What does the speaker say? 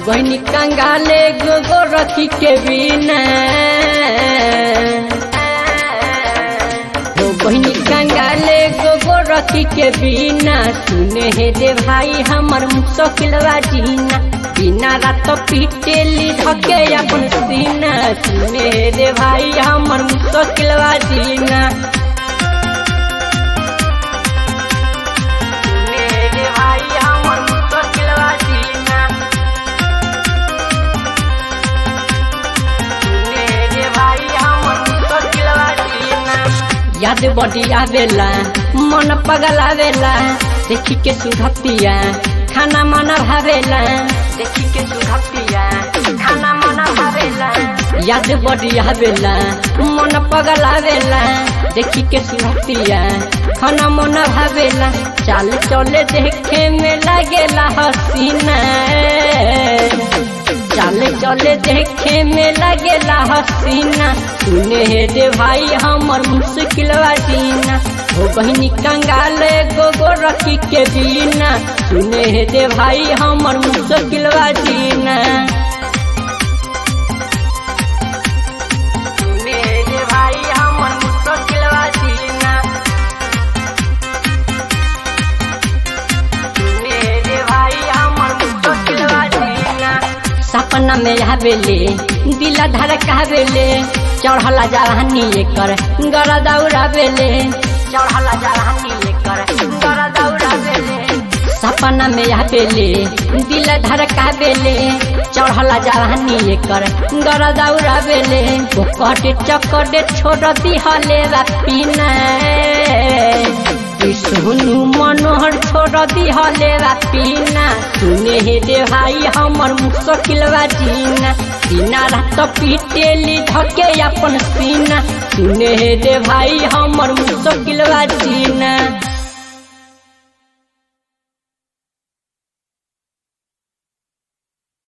बहनी कंगाले गोगो रखी के बिना बहनी कंगाले गोगो रखी के बिना सुने हे रे भाई हमर मुश्किलवा जीना बिना रात पीटेली धके अपन सीना सुने हे रे भाई हमर मुश्किलवा जीना याद बड़ी आवेला मन पगल आवेला देखी के सुधतिया खाना मना भावेला देखी के सुधतिया खाना मना भावेला याद बड़ी आवेला मन पगल आवेला देखी के सुधतिया खाना मना भावेला चाल चले देखे में लागेला हसीना चले चले देखे में लगेला हसीना सुने हे रे भाई हमर मुश्किलवा जीना हो बहनी कंगाले गोगो रखी के बिना सुने हे रे भाई हमर मुश्किलवा जीना सुने हे रे भाई हमर मुश्किलवा जीना सुने हे रे भाई हमर मुश्किलवा जीना सपना में आवेले दिला धड़कावेले चढ़ला जवानी एकर गरा दौड़ावेले चढ़ला जवानी एकर गरा दौड़ावेले सपना में आवेले दिला धड़कावेले चढ़ला जवानी एकर गरा दौड़ावेले ओकटे चक्कर छोड़ दिहले रापीना सोनू मनोहर छोड़ दिहले रापीना सुने हे रे भाई हमर मुश्किलवा जीना बिना रात पीटेली धके अपन सीना सुने हे रे भाई हमर मुश्किलवा जीना।